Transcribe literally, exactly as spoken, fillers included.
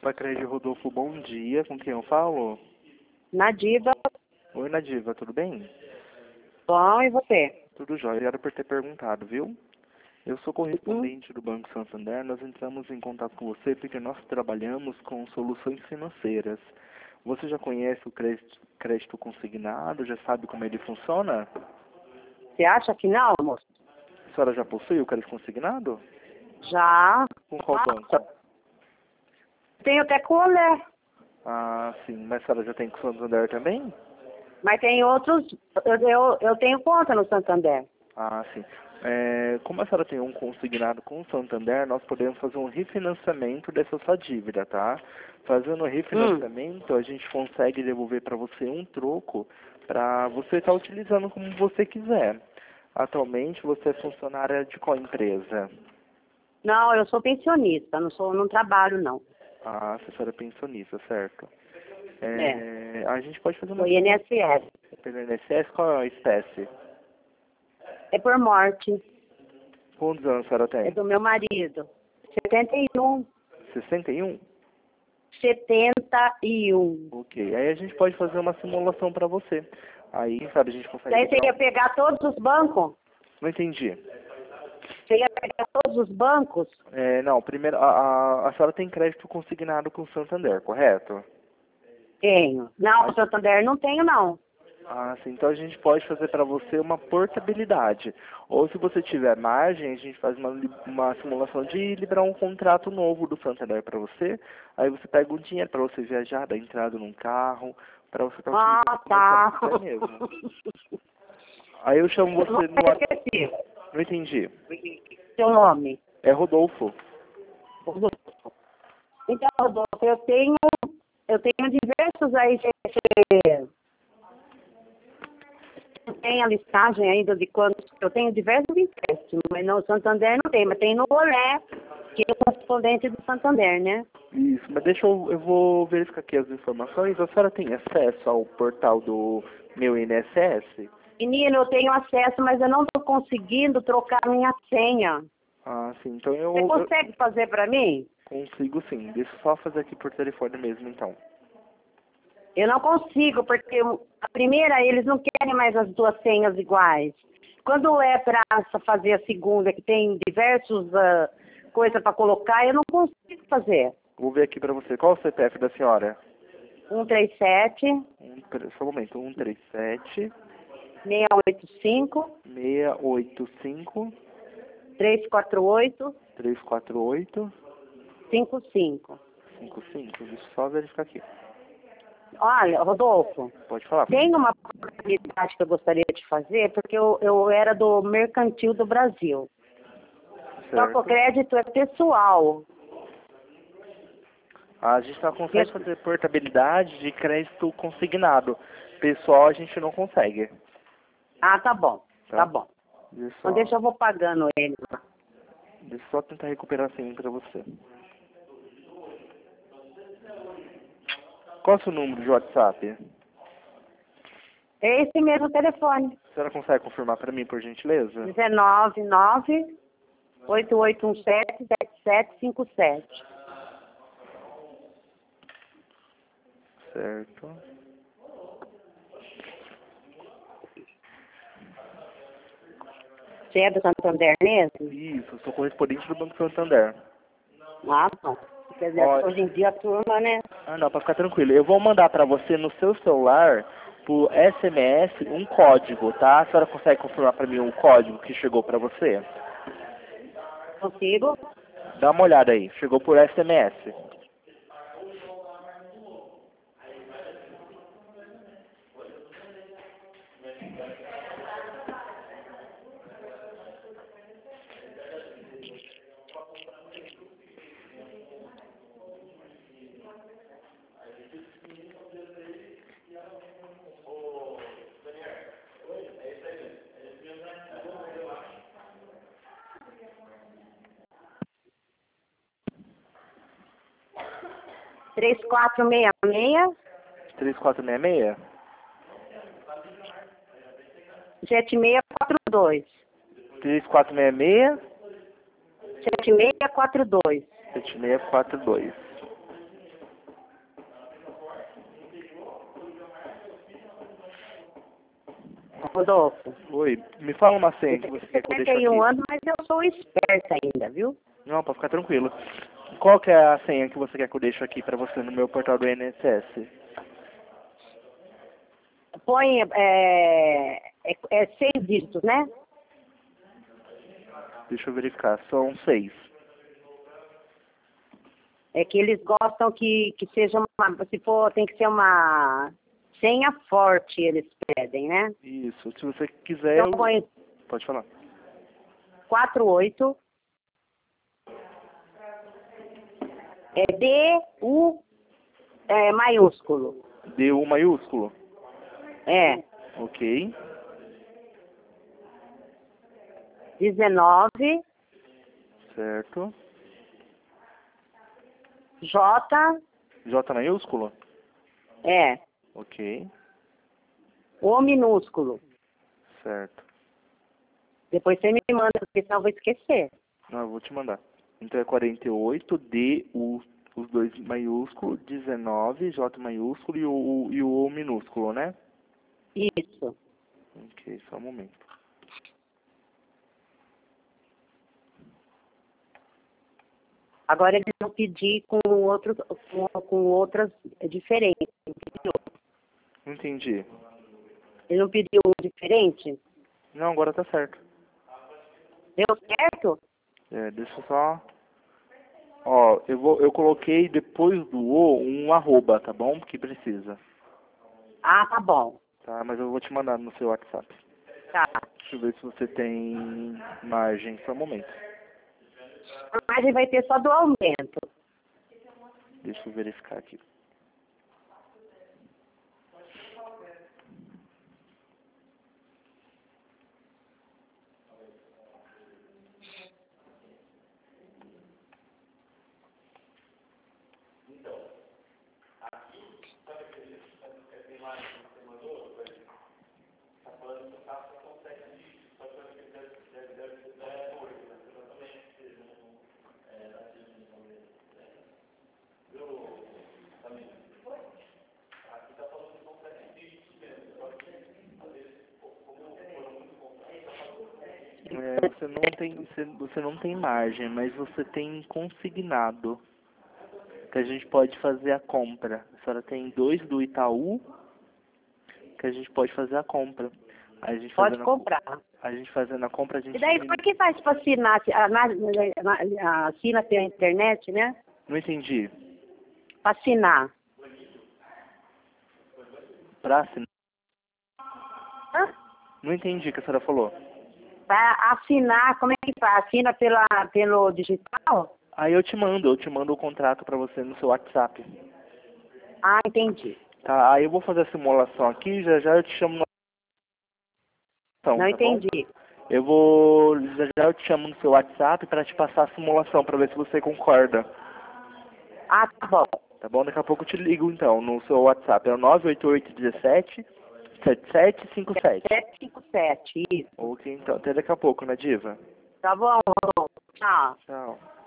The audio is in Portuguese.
Pacred Rodolfo, bom dia. Com quem eu falo? Nadiva. Oi, Nadiva, tudo bem? Bom, e você? Tudo jóia. Obrigado por ter perguntado, viu? Eu sou correspondente Hum? do Banco Santander. Nós entramos em contato com você porque nós trabalhamos com soluções financeiras. Você já conhece o crédito, crédito consignado? Já sabe como ele funciona? Você acha que não, moço? A senhora já possui o crédito consignado? Já. Com qual banco? Tenho até com o Olé. Ah, sim. Mas a senhora já tem com o Santander também? Mas tem outros. Eu, eu, eu tenho conta no Santander. Ah, sim. É, como a senhora tem um consignado com o Santander, nós podemos fazer um refinanciamento dessa sua dívida, tá? Fazendo o refinanciamento, Hum. a gente consegue devolver para você um troco para você estar utilizando como você quiser. Atualmente, você é funcionária de qual empresa? Não, eu sou pensionista, não sou, não trabalho não. Ah, a senhora é pensionista, certo? É. É, a gente pode fazer uma... Do I N S S. Pelo I N S S, qual é a espécie? É por morte. Quantos anos a senhora É tem? do meu marido. setenta e um. sessenta e um? setenta e um. Ok, aí a gente pode fazer uma simulação para você. Aí, sabe, a gente consegue... Daí você liberar ia um- pegar todos os bancos? Não entendi. Você ia pegar todos os bancos? É, não, primeiro, a, a, a senhora tem crédito consignado com o Santander, correto? Tenho. Não, Aí- Santander não tenho não. Ah, sim, então a gente pode fazer para você uma portabilidade. Ou se você tiver margem, a gente faz uma, li- uma simulação de liberar um contrato novo do Santander para você. Aí você pega o dinheiro para você viajar, dar entrada num carro, para você estar utilizando Ah, como a tá. senhora quiser mesmo. Aí eu chamo Eu você no... wa- esqueci Não entendi. seu nome. É Rodolfo. Então, Rodolfo, eu tenho, eu tenho diversos aí, você tem a listagem ainda de quantos, eu tenho diversos empréstimos, mas no Santander não tem, mas tem no Olé, que é o correspondente do Santander, né? Isso, mas deixa eu, eu vou verificar aqui as informações. A senhora tem acesso ao portal do meu I N S S? Menino, eu tenho acesso, mas eu não estou conseguindo trocar minha senha. Ah, sim, então eu, Você eu consegue fazer para mim? consigo sim. Deixa eu só fazer aqui por telefone mesmo, então. Eu não consigo, porque a primeira, eles não querem mais as duas senhas iguais. Quando é para fazer a segunda, que tem diversas uh, coisas para colocar, eu não consigo fazer. Vou ver aqui pra você. Qual é o C P F da senhora? um três sete, Um, tre- só um momento. um três sete, seis oito cinco, seis oito cinco, três quatro oito, três quatro oito, cinco cinco. cinco cinco. Deixa eu só verificar aqui. Olha, Rodolfo, Pode falar. tem uma possibilidade que eu gostaria de fazer, porque eu, eu era do Mercantil do Brasil. Só que o Certo. crédito é pessoal. A gente só consegue fazer portabilidade de crédito consignado. Pessoal, a gente não consegue. Ah, tá bom, Tá? tá bom. Deixa eu Então só, deixa eu vou pagando ele. deixa eu só tentar recuperar a senha pra você. Qual é o seu número de WhatsApp? É esse mesmo telefone. A senhora consegue confirmar pra mim, por gentileza? um nove nove, oito oito um sete, sete sete cinco sete. Certo. Você é do Santander mesmo? Isso, eu sou correspondente do Banco Santander. Ah, bom. Quer dizer, Ó, hoje em dia a turma, né? ah, não, pra ficar tranquilo. Eu vou mandar pra você no seu celular, por S M S, um código, tá? A senhora consegue confirmar pra mim o código que chegou pra você? Consigo? Dá uma olhada aí. Chegou por S M S. três quatro seis seis, três quatro seis seis? sete seis quatro dois. três quatro seis seis? sete seis quatro dois. sete seis quatro dois. Rodolfo. Oi, me fala uma senha que Eu você tenho quer que eu deixe setenta e um aqui. anos, mas eu sou esperta ainda, viu? Não, pode ficar tranquilo. Qual que é a senha que você quer que eu deixe aqui pra você no meu portal do I N S S? Põe, é, é, é seis dígitos, né? Deixa eu verificar, são seis. É que eles gostam que, que seja uma, se for, tem que ser uma senha forte, eles pedem, né? Isso, se você quiser, Então eu... põe pode falar. quatro oito, é D, U, é, maiúsculo. D U maiúsculo? É, Ok, dezenove, certo. J, J maiúsculo? é, Ok, O minúsculo. certo. Depois você me manda, porque senão eu vou esquecer. Não, eu vou te mandar. Então é quarenta e oito, D, U, os dois maiúsculos, dezenove, J maiúsculo e o, e o O minúsculo, né? Isso. Ok, só um momento. Agora eles vão pedir com, outros, com, com outras diferentes. Entendeu? Não entendi. Ele não pediu um diferente? Não, agora tá certo. Deu certo? É, deixa eu só... Ó, eu, vou, eu coloquei depois do O um arroba, tá bom? Que precisa. Ah, tá bom. Tá, mas eu vou te mandar no seu WhatsApp. Tá. Deixa eu ver se você tem margem. Só um momento. A margem vai ter só do aumento. Deixa eu verificar aqui. É, você não tem, você, você não tem margem, mas você tem consignado. Que a gente pode fazer a compra. A senhora tem dois do Itaú, que a gente pode fazer a compra. Aí a gente Pode fazendo comprar. a, a gente fazendo a compra, a gente E daí, como é que faz para assinar? A- na- na- na- Assina pela internet, né? Não entendi. Para assinar. Pra assinar? Hã? Não entendi o que a senhora falou. Para assinar, como é que faz? Assina pela, pelo digital? Aí eu te mando, eu te mando o contrato pra você no seu WhatsApp. Ah, entendi. Tá, aí eu vou fazer a simulação aqui, já já eu te chamo no Não tá bom? entendi. Eu vou, já já eu te chamo no seu WhatsApp pra te passar a simulação, pra ver se você concorda. Ah, tá bom. Tá bom? Daqui a pouco eu te ligo então, no seu WhatsApp. É o nove oito oito um sete, sete sete cinco sete. sete cinco sete, isso. Ok, então. Até daqui a pouco, né, Diva? Tá bom, Rodolfo. Tchau. Tchau.